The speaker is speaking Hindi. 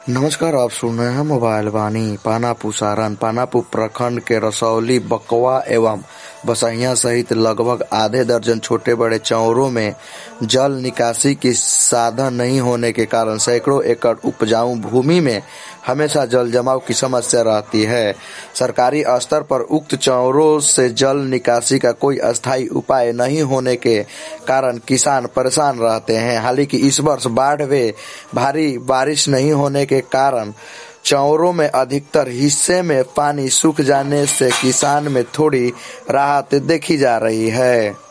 नमस्कार, आप सुन रहे हैं मोबाइल वाणी। पानापू सारण पानापू प्रखंड के रसौली, बकवा एवं बसहिया सहित लगभग आधे दर्जन छोटे बड़े चौरों में जल निकासी की साधन नहीं होने के कारण सैकड़ों एकड़ उपजाऊ भूमि में हमेशा जल जमाव की समस्या रहती है। सरकारी स्तर पर उक्त चौरों से जल निकासी का कोई अस्थायी उपाय नहीं होने के कारण किसान परेशान रहते हैं। हालांकि इस वर्ष बाढ़ व भारी बारिश नहीं होने के कारण चौरों में अधिकतर हिस्से में पानी सूख जाने से किसान में थोड़ी राहत देखी जा रही है।